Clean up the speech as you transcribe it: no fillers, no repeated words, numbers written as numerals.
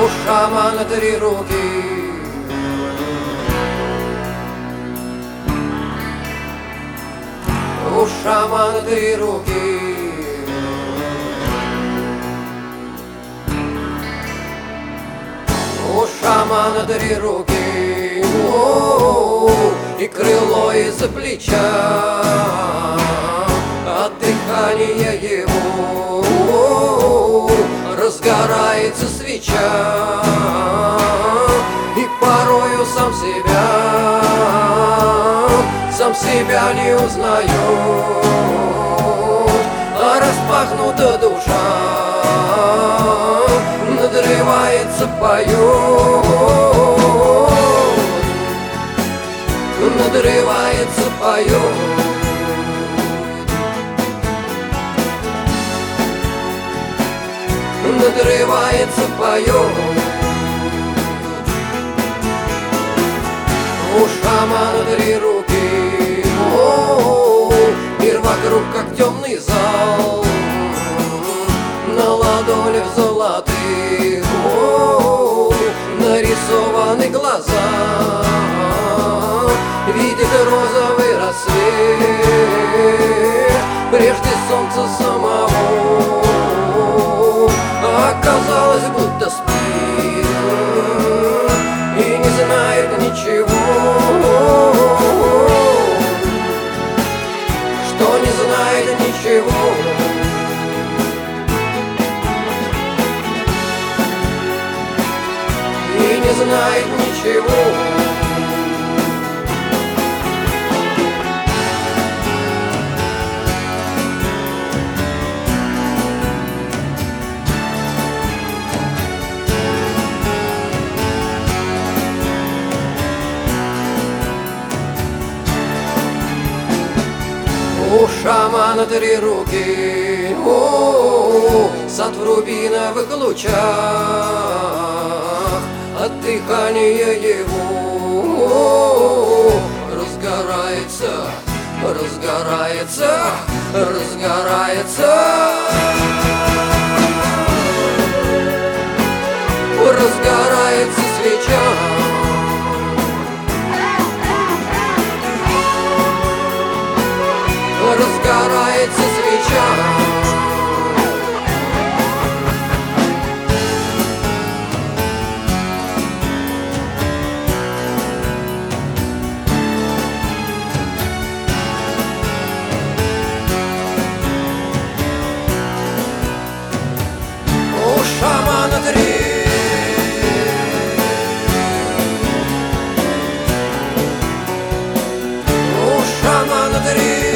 У шамана 3 руки. У шамана 3 руки. У шамана 3 руки. И крыло из-за плеча, от дыхания его разгорается свеча. И порою сам себя не узнаю, а распахнута душа надрывается, поет, надрывается, поет. Надрывается, поет. У шамана 3 руки. Мир вокруг как темный зал, на ладонях золотых нарисованы глаза. Видит розовый рассвет прежде солнца самого. Оказалось, будто спит и не знает ничего, что не знает ничего. И не знает ничего. У шамана 3 руки, сад в рубиновых лучах, от дыхания его разгорается, разгорается, разгорается, разгорается свеча. Разгорается свеча. У шамана 3. У шамана 3.